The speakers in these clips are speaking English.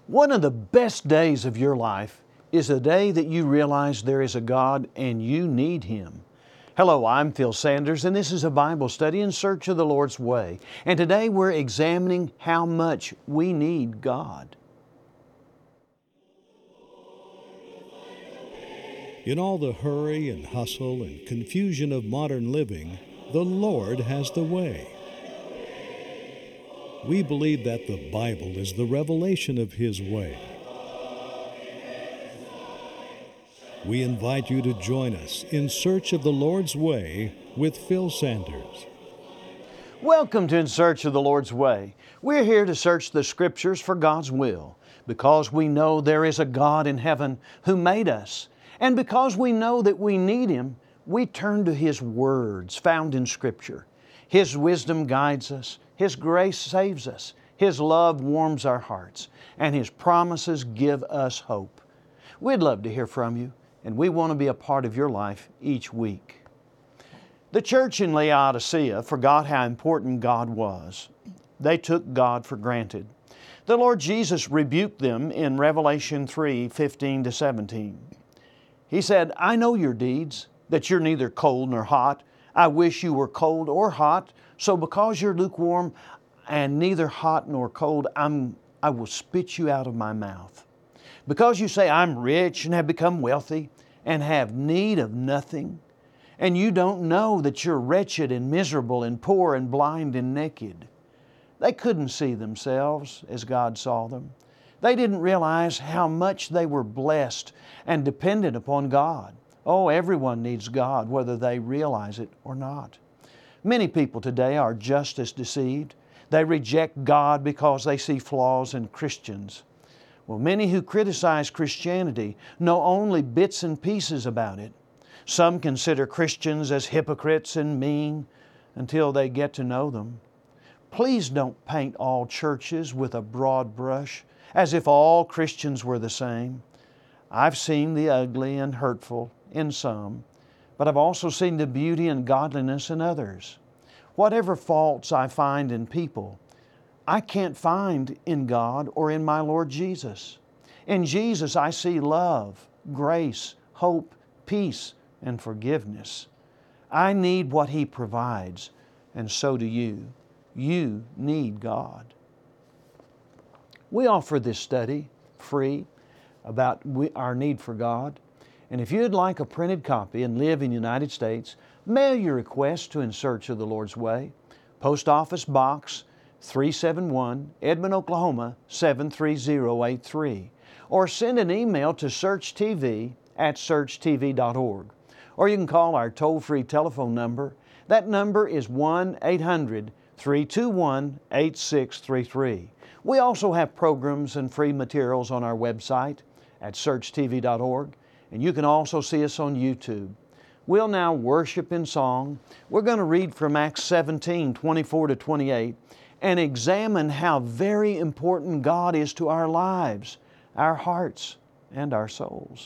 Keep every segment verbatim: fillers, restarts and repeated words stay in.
One of the best days of your life is the day that you realize there is a God and you need Him. Hello, I'm Phil Sanders, and this is a Bible study in search of the Lord's way. And today we're examining how much we need God. In all the hurry and hustle and confusion of modern living, the Lord has the way. We believe that the Bible is the revelation of His way. We invite you to join us in search of the Lord's way with Phil Sanders. Welcome to In Search of the Lord's Way. We're here to search the Scriptures for God's will because we know there is a God in heaven who made us. And because we know that we need Him, we turn to His words found in Scripture. His wisdom guides us, His grace saves us, His love warms our hearts, and His promises give us hope. We'd love to hear from you, and we want to be a part of your life each week. The church in Laodicea forgot how important God was. They took God for granted. The Lord Jesus rebuked them in Revelation three, fifteen to seventeen. He said, I know your deeds, that you're neither cold nor hot. I wish you were cold or hot. So because you're lukewarm and neither hot nor cold, I'm, I will spit you out of my mouth. Because you say, I'm rich and have become wealthy and have need of nothing, and you don't know that you're wretched and miserable and poor and blind and naked. They couldn't see themselves as God saw them. They didn't realize how much they were blessed and dependent upon God. Oh, everyone needs God, whether they realize it or not. Many people today are just as deceived. They reject God because they see flaws in Christians. Well, many who criticize Christianity know only bits and pieces about it. Some consider Christians as hypocrites and mean until they get to know them. Please don't paint all churches with a broad brush as if all Christians were the same. I've seen the ugly and hurtful in some, but I've also seen the beauty and godliness in others. Whatever faults I find in people, I can't find in God or in my Lord Jesus. In Jesus I see love, grace, hope, peace, and forgiveness. I need what He provides, and so do you. You need God. We offer this study free about our need for God. And if you'd like a printed copy and live in the United States, mail your request to In Search of the Lord's Way, Post Office Box three seventy-one, Edmond, Oklahoma seven three zero eight three, or send an email to searchtv at search t v dot org. Or you can call our toll-free telephone number. That number is one eight hundred, three two one, eight six three three. We also have programs and free materials on our website at search t v dot org, and you can also see us on YouTube. We'll now worship in song. We're going to read from Acts seventeen, twenty-four to twenty-eight, and examine how very important God is to our lives, our hearts, and our souls.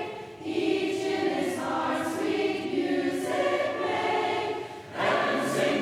Sing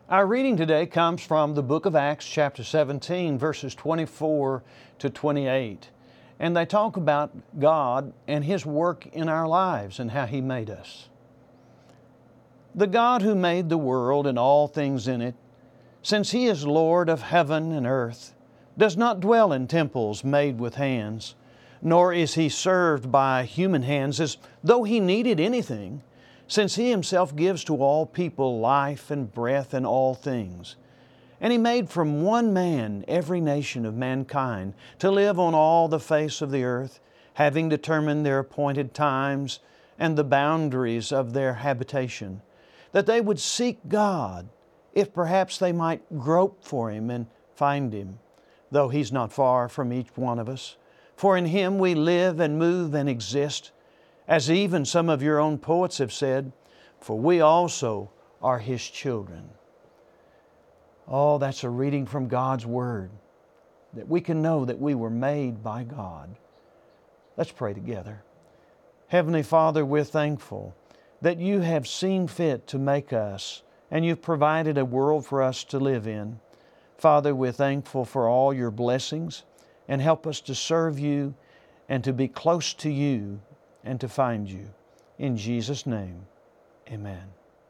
Our reading today comes from the book of Acts, chapter seventeen, verses twenty-four to twenty-eight. And they talk about God and His work in our lives and how He made us. The God who made the world and all things in it, since He is Lord of heaven and earth, does not dwell in temples made with hands, nor is He served by human hands as though He needed anything, since He Himself gives to all people life and breath and all things. And He made from one man every nation of mankind to live on all the face of the earth, having determined their appointed times and the boundaries of their habitation, that they would seek God, if perhaps they might grope for Him and find Him, though He's not far from each one of us. For in Him we live and move and exist, as even some of your own poets have said, for we also are His children. Oh, that's a reading from God's Word, that we can know that we were made by God. Let's pray together. Heavenly Father, we're thankful that You have seen fit to make us, and You've provided a world for us to live in. Father, we're thankful for all Your blessings, and help us to serve You and to be close to You and to find You. In Jesus' name, amen.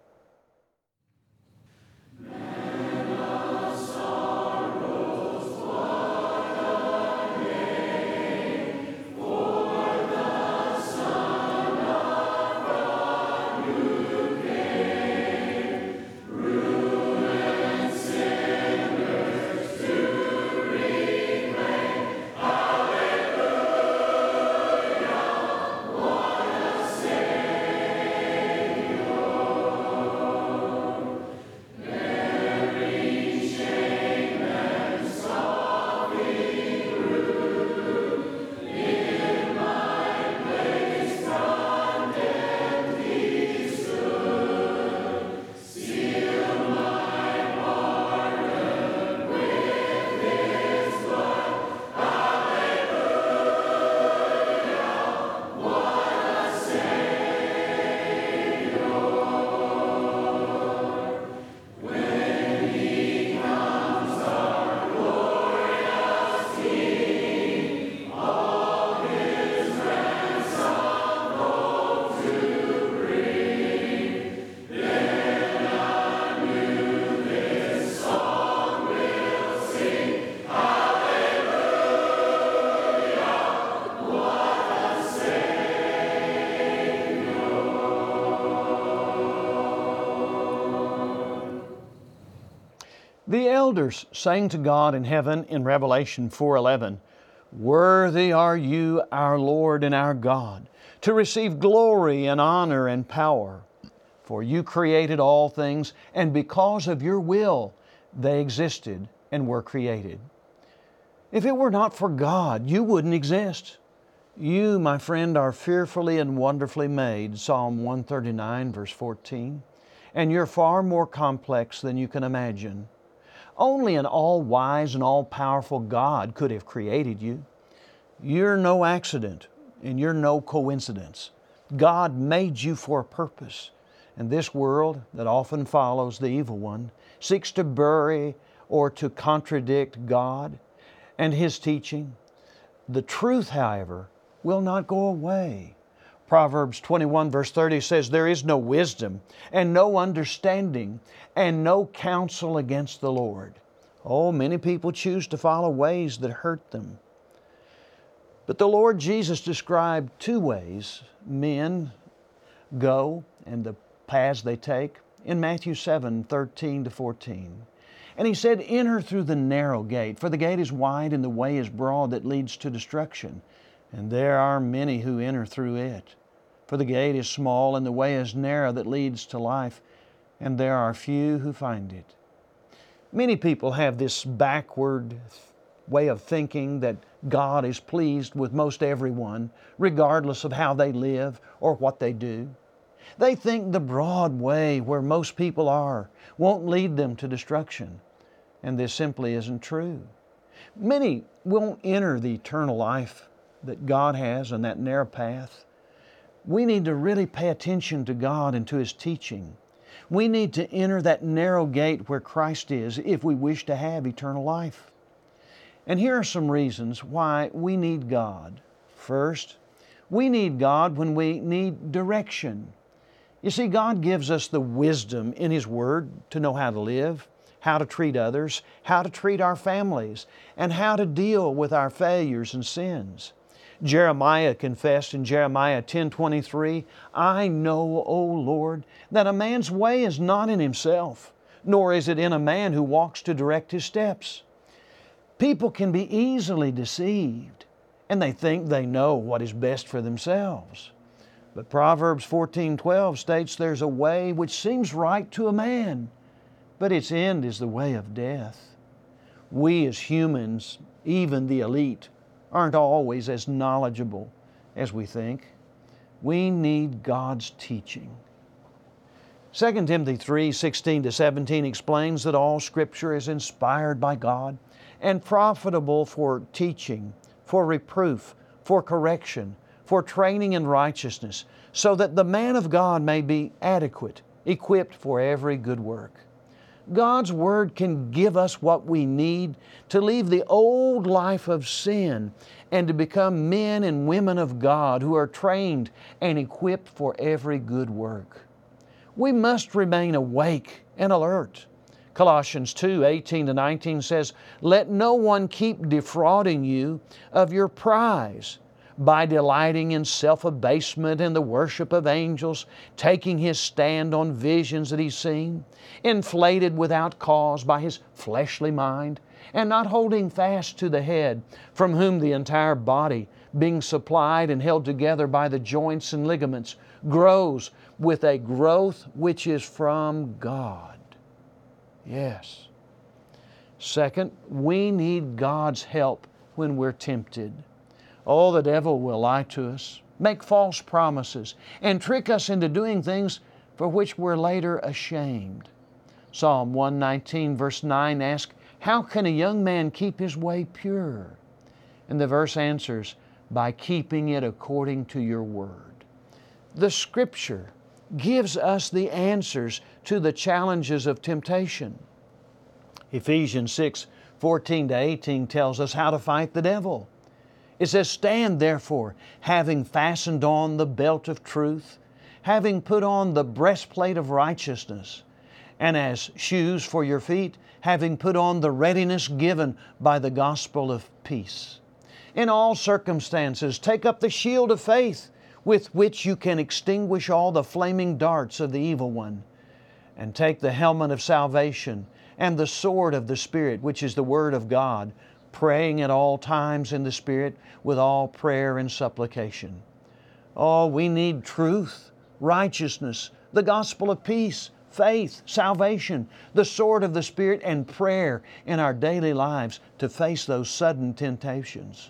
The elders sang to God in heaven in Revelation four eleven, "Worthy are You, our Lord and our God, to receive glory and honor and power. For You created all things, and because of Your will they existed and were created." If it were not for God, you wouldn't exist. You, my friend, are fearfully and wonderfully made, Psalm one thirty-nine, verse fourteen, and you're far more complex than you can imagine. Only an all-wise and all-powerful God could have created you. You're no accident, and you're no coincidence. God made you for a purpose, and this world that often follows the evil one seeks to bury or to contradict God and His teaching. The truth, however, will not go away. Proverbs twenty-one verse thirty says, "There is no wisdom and no understanding and no counsel against the Lord." Oh, many people choose to follow ways that hurt them. But the Lord Jesus described two ways men go and the paths they take in Matthew seven thirteen to fourteen. And He said, "Enter through the narrow gate, for the gate is wide and the way is broad that leads to destruction, and there are many who enter through it. For the gate is small and the way is narrow that leads to life, and there are few who find it." Many people have this backward way of thinking that God is pleased with most everyone, regardless of how they live or what they do. They think the broad way where most people are won't lead them to destruction, and this simply isn't true. Many won't enter the eternal life that God has on that narrow path. We need to really pay attention to God and to His teaching. We need to enter that narrow gate where Christ is if we wish to have eternal life. And here are some reasons why we need God. First, we need God when we need direction. You see, God gives us the wisdom in His Word to know how to live, how to treat others, how to treat our families, and how to deal with our failures and sins. Jeremiah confessed in Jeremiah ten twenty-three, "I know, O Lord, that a man's way is not in himself, nor is it in a man who walks to direct his steps." People can be easily deceived, and they think they know what is best for themselves. But Proverbs fourteen twelve states there's a way which seems right to a man, but its end is the way of death. We as humans, even the elite, aren't always as knowledgeable as we think. We need God's teaching. Second Timothy three sixteen to seventeen explains that all Scripture is inspired by God and profitable for teaching, for reproof, for correction, for training in righteousness, so that the man of God may be adequate, equipped for every good work. God's Word can give us what we need to leave the old life of sin and to become men and women of God who are trained and equipped for every good work. We must remain awake and alert. Colossians two eighteen to nineteen says, "Let no one keep defrauding you of your prize, by delighting in self-abasement and the worship of angels, taking his stand on visions that he's seen, inflated without cause by his fleshly mind, and not holding fast to the head, from whom the entire body, being supplied and held together by the joints and ligaments, grows with a growth which is from God." Yes. Second, we need God's help when we're tempted. Oh, the devil will lie to us, make false promises, and trick us into doing things for which we're later ashamed. Psalm one nineteen verse nine asks, "How can a young man keep his way pure?" And the verse answers, "By keeping it according to your word." The Scripture gives us the answers to the challenges of temptation. Ephesians six fourteen to eighteen tells us how to fight the devil. It says, "Stand therefore, having fastened on the belt of truth, having put on the breastplate of righteousness, and as shoes for your feet, having put on the readiness given by the gospel of peace. In all circumstances, take up the shield of faith, with which you can extinguish all the flaming darts of the evil one, and take the helmet of salvation and the sword of the Spirit, which is the Word of God, praying at all times in the Spirit with all prayer and supplication." Oh, we need truth, righteousness, the gospel of peace, faith, salvation, the sword of the Spirit, and prayer in our daily lives to face those sudden temptations.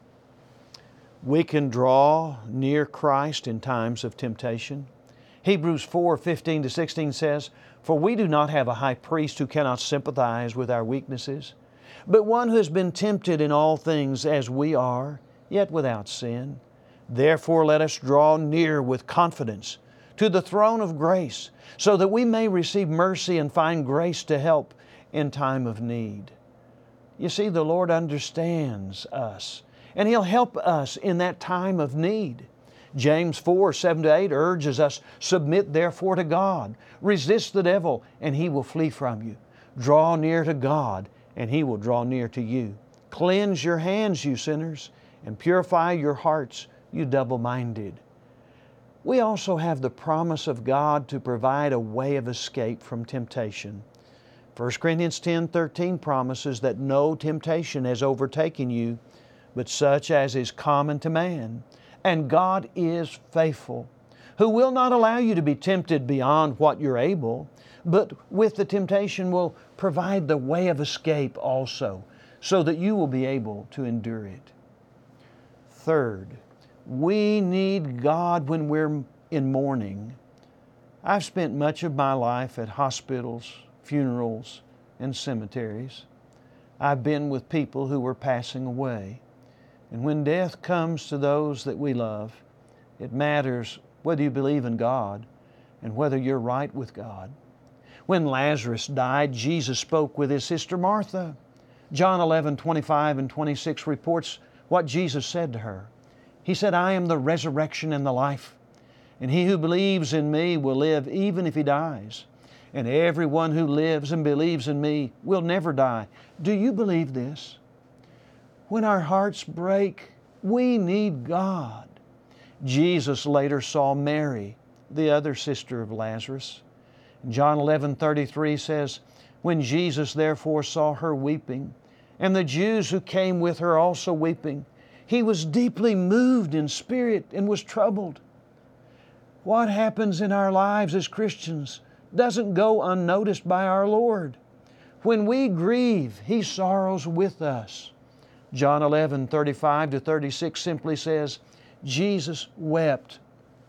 We can draw near Christ in times of temptation. Hebrews four fifteen to sixteen says, "For we do not have a high priest who cannot sympathize with our weaknesses, but one who has been tempted in all things as we are, yet without sin. Therefore let us draw near with confidence to the throne of grace, so that we may receive mercy and find grace to help in time of need." You see, the Lord understands us, and He'll help us in that time of need. James four seven to eight urges us, "Submit therefore to God, resist the devil, and he will flee from you. Draw near to God, and He will draw near to you. Cleanse your hands, you sinners, and purify your hearts, you double-minded." We also have the promise of God to provide a way of escape from temptation. First Corinthians ten thirteen promises that no temptation has overtaken you, but such as is common to man. And God is faithful, who will not allow you to be tempted beyond what you're able, but with the temptation will provide the way of escape also, so that you will be able to endure it. Third, we need God when we're in mourning. I've spent much of my life at hospitals, funerals, and cemeteries. I've been with people who were passing away. And when death comes to those that we love, it matters whether you believe in God, and whether you're right with God. When Lazarus died, Jesus spoke with his sister Martha. John eleven, twenty-five and twenty-six reports what Jesus said to her. He said, I am the resurrection and the life, and he who believes in me will live even if he dies. And everyone who lives and believes in me will never die. Do you believe this? When our hearts break, we need God. Jesus later saw Mary, the other sister of Lazarus. John eleven, thirty-three says, when Jesus therefore saw her weeping, and the Jews who came with her also weeping, He was deeply moved in spirit and was troubled. What happens in our lives as Christians doesn't go unnoticed by our Lord. When we grieve, He sorrows with us. John eleven, thirty-five to thirty-six simply says, Jesus wept.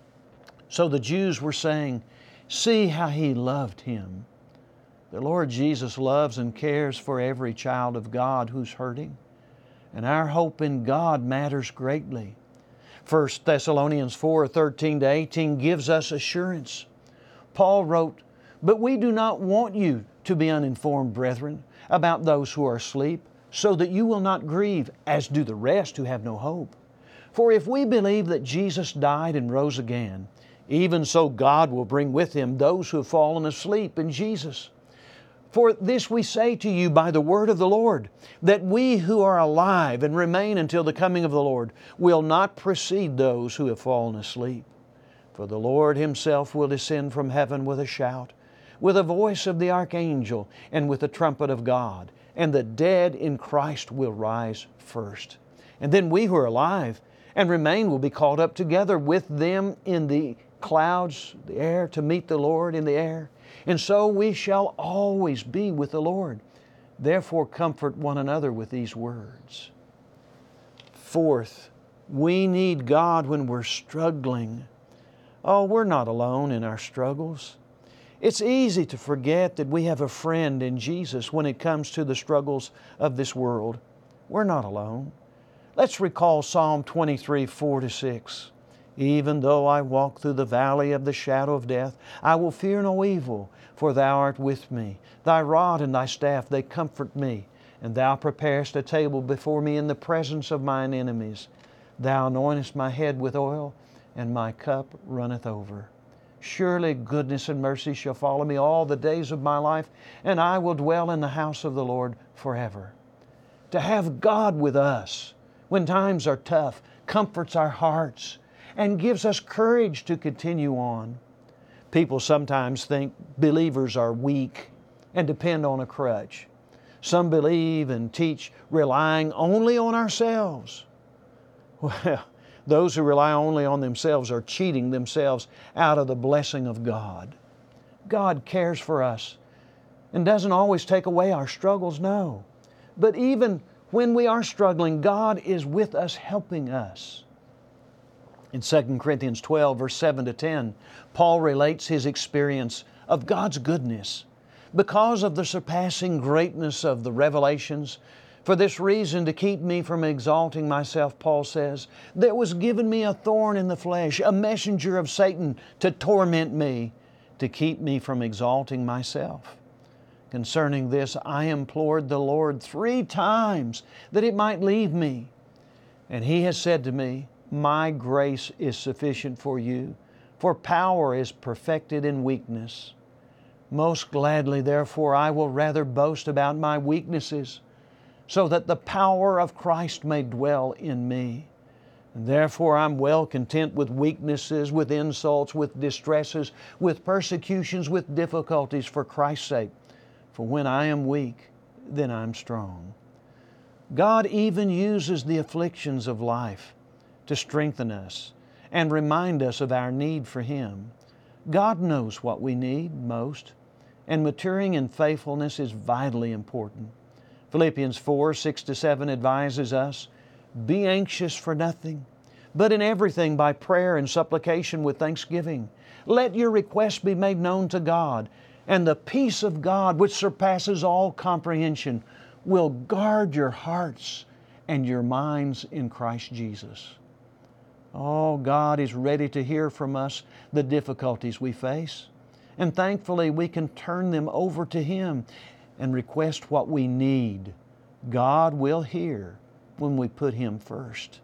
So the Jews were saying, see how He loved him. The Lord Jesus loves and cares for every child of God who's hurting. And our hope in God matters greatly. First Thessalonians four, thirteen to eighteen gives us assurance. Paul wrote, but we do not want you to be uninformed, brethren, about those who are asleep, so that you will not grieve, as do the rest who have no hope. For if we believe that Jesus died and rose again, even so God will bring with Him those who have fallen asleep in Jesus. For this we say to you by the word of the Lord, that we who are alive and remain until the coming of the Lord will not precede those who have fallen asleep. For the Lord Himself will descend from heaven with a shout, with the voice of the archangel, and with the trumpet of God, and the dead in Christ will rise first. And then we who are alive and remain will be caught up together with them in the clouds, the air, to meet the Lord in the air. And so we shall always be with the Lord. Therefore comfort one another with these words. Fourth, we need God when we're struggling. Oh, we're not alone in our struggles. It's easy to forget that we have a friend in Jesus when it comes to the struggles of this world. We're not alone. Let's recall Psalm twenty-three, four to six. Even though I walk through the valley of the shadow of death, I will fear no evil, for Thou art with me. Thy rod and Thy staff, they comfort me. And Thou preparest a table before me in the presence of mine enemies. Thou anointest my head with oil, and my cup runneth over. Surely goodness and mercy shall follow me all the days of my life, and I will dwell in the house of the Lord forever. To have God with us when times are tough comforts our hearts and gives us courage to continue on. People sometimes think believers are weak and depend on a crutch. Some believe and teach relying only on ourselves. Well, those who rely only on themselves are cheating themselves out of the blessing of God. God cares for us and doesn't always take away our struggles, no. But even when we are struggling, God is with us, helping us. In Second Corinthians twelve, verse seven to ten, Paul relates his experience of God's goodness. Because of the surpassing greatness of the revelations, for this reason, to keep me from exalting myself, Paul says, there was given me a thorn in the flesh, a messenger of Satan to torment me, to keep me from exalting myself. Concerning this, I implored the Lord three times that it might leave me. And He has said to me, my grace is sufficient for you, for power is perfected in weakness. Most gladly, therefore, I will rather boast about my weaknesses, so that the power of Christ may dwell in me. And therefore I'm well content with weaknesses, with insults, with distresses, with persecutions, with difficulties for Christ's sake. For when I am weak, then I'm strong. God even uses the afflictions of life to strengthen us and remind us of our need for Him. God knows what we need most, and maturing in faithfulness is vitally important. Philippians four, six to seven advises us, be anxious for nothing, but in everything by prayer and supplication with thanksgiving. Let your requests be made known to God, and the peace of God, which surpasses all comprehension, will guard your hearts and your minds in Christ Jesus. Oh, God is ready to hear from us the difficulties we face. And thankfully, we can turn them over to Him and request what we need. God will hear when we put Him first.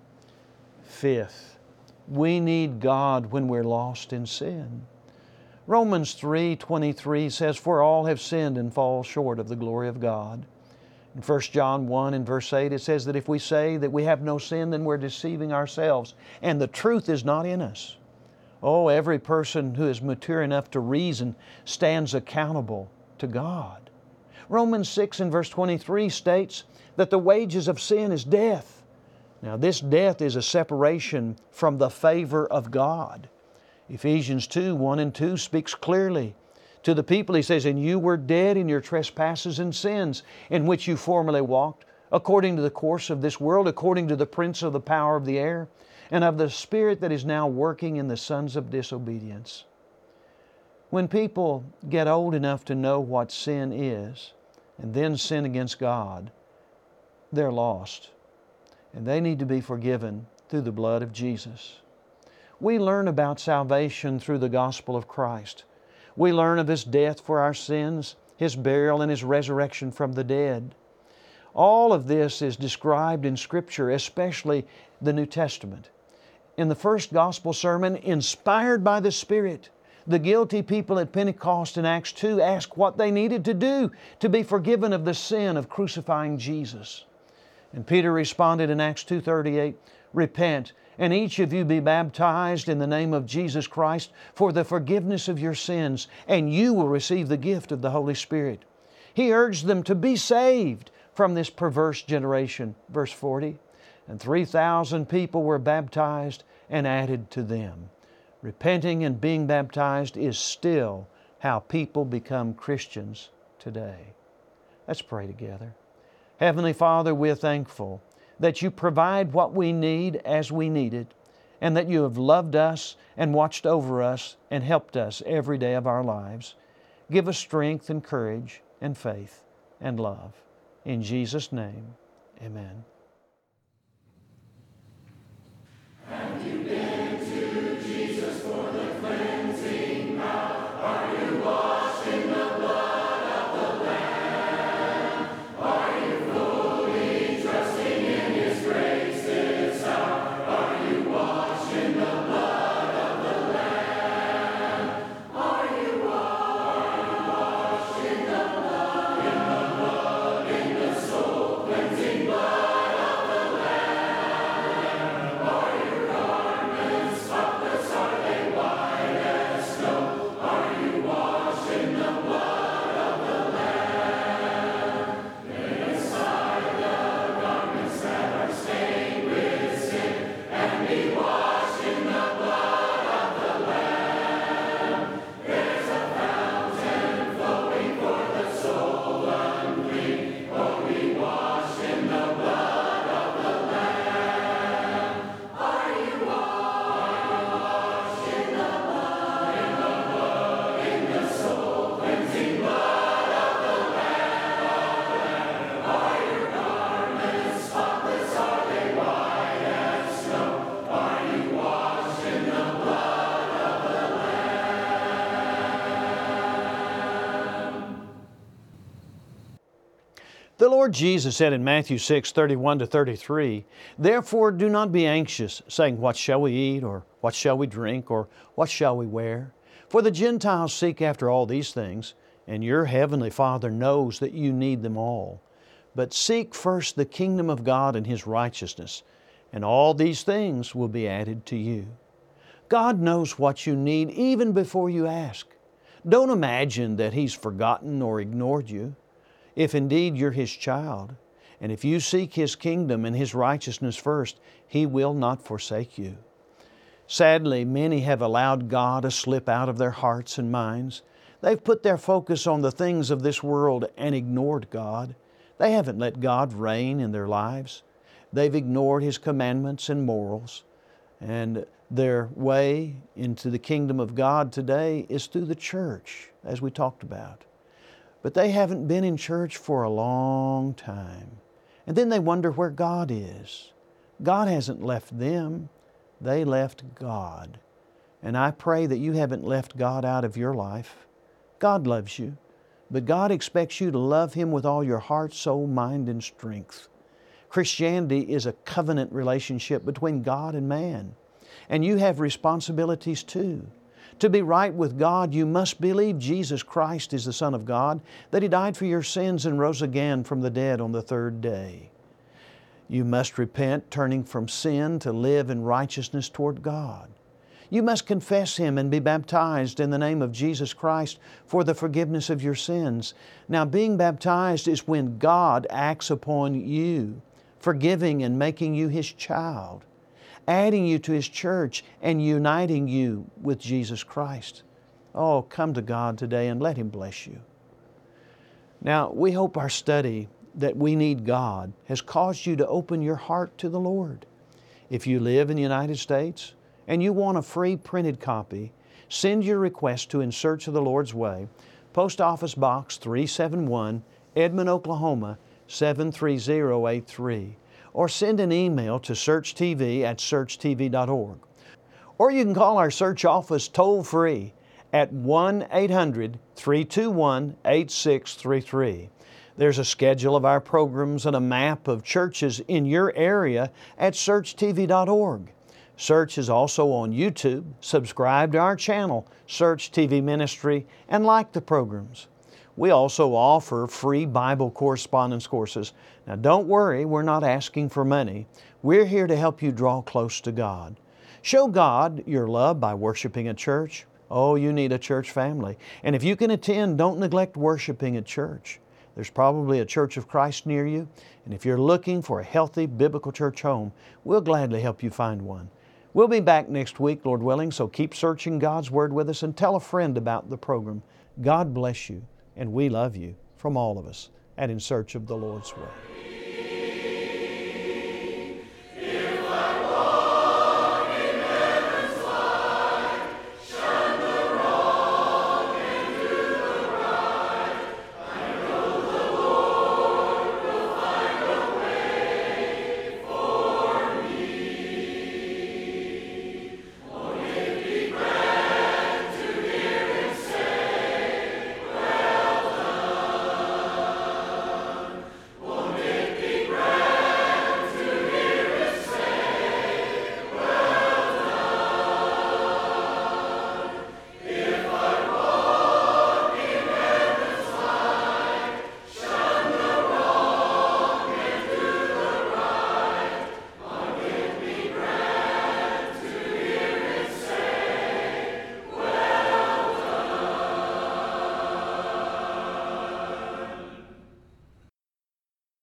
Fifth, we need God when we're lost in sin. Romans three twenty-three says, "For all have sinned and fall short of the glory of God." In First John one and verse eight, it says that if we say that we have no sin, then we're deceiving ourselves, and the truth is not in us. Oh, every person who is mature enough to reason stands accountable to God. Romans six and verse twenty-three states that the wages of sin is death. Now, this death is a separation from the favor of God. Ephesians two, one and two speaks clearly to the people. He says, "And you were dead in your trespasses and sins, in which you formerly walked, according to the course of this world, according to the prince of the power of the air, and of the spirit that is now working in the sons of disobedience." When people get old enough to know what sin is, and then sin against God, they're lost. And they need to be forgiven through the blood of Jesus. We learn about salvation through the gospel of Christ. We learn of His death for our sins, His burial, and His resurrection from the dead. All of this is described in Scripture, especially the New Testament. In the first gospel sermon, inspired by the Spirit, the guilty people at Pentecost in Acts two asked what they needed to do to be forgiven of the sin of crucifying Jesus. And Peter responded in Acts two thirty-eight, "Repent, and each of you be baptized in the name of Jesus Christ for the forgiveness of your sins, and you will receive the gift of the Holy Spirit." He urged them to be saved from this perverse generation. Verse forty, "And three thousand people were baptized and added to them." Repenting and being baptized is still how people become Christians today. Let's pray together. Heavenly Father, we're thankful that You provide what we need as we need it, and that You have loved us and watched over us and helped us every day of our lives. Give us strength and courage and faith and love. In Jesus' name, amen. Have you been to Jesus for the cleansing now? Are you washed in the blood of the Lamb? Are you fully trusting in His grace this hour? Are you washed in the blood of the Lamb? Are you washed in the blood, in the blood, in the soul cleansing blood of the Lamb? Are your garments spotless? Are they white as snow? Are you washed in the blood of the Lamb? Lay aside the garments that are stained with sin, and be washed in the blood of the Lamb. There's a fountain flowing for the soul unclean. Oh, be washed in the blood of the Lamb. Are you washed in the blood, in the blood, in the soul cleansing blood of the Lamb? Are your garments spotless? Are they white as snow? Are you washed in the blood of the Lamb? The Lord Jesus said in Matthew six, thirty-one to thirty-three, "Therefore do not be anxious, saying, What shall we eat? Or what shall we drink? Or what shall we wear? For the Gentiles seek after all these things, and your heavenly Father knows that you need them all. But seek first the kingdom of God and His righteousness, and all these things will be added to you." God knows what you need even before you ask. Don't imagine that He's forgotten or ignored you. If indeed you're His child, and if you seek His kingdom and His righteousness first, He will not forsake you. Sadly, many have allowed God to slip out of their hearts and minds. They've put their focus on the things of this world and ignored God. They haven't let God reign in their lives. They've ignored His commandments and morals. And their way into the kingdom of God today is through the church, as we talked about. But they haven't been in church for a long time. And then they wonder where God is. God hasn't left them. They left God. And I pray that you haven't left God out of your life. God loves you, but God expects you to love Him with all your heart, soul, mind, and strength. Christianity is a covenant relationship between God and man. And you have responsibilities too. To be right with God, you must believe Jesus Christ is the Son of God, that He died for your sins and rose again from the dead on the third day. You must repent, turning from sin to live in righteousness toward God. You must confess Him and be baptized in the name of Jesus Christ for the forgiveness of your sins. Now, being baptized is when God acts upon you, forgiving and making you His child, adding you to His church and uniting you with Jesus Christ. Oh, come to God today and let Him bless you. Now, we hope our study that we need God has caused you to open your heart to the Lord. If you live in the United States and you want a free printed copy, send your request to In Search of the Lord's Way, Post Office Box three seventy-one, Edmond, Oklahoma, seven three zero eight three. Or send an email to searchtv at search t v dot org. Or you can call our search office toll-free at one eight hundred, three two one, eight six three three. There's a schedule of our programs and a map of churches in your area at search t v dot org. Search is also on YouTube. Subscribe to our channel, Search T V Ministry, and like the programs. We also offer free Bible correspondence courses. Now don't worry, we're not asking for money. We're here to help you draw close to God. Show God your love by worshiping at church. Oh, you need a church family. And if you can attend, don't neglect worshiping at church. There's probably a Church of Christ near you. And if you're looking for a healthy biblical church home, we'll gladly help you find one. We'll be back next week, Lord willing, so keep searching God's Word with us and tell a friend about the program. God bless you. And we love you from all of us at In Search of the Lord's Way.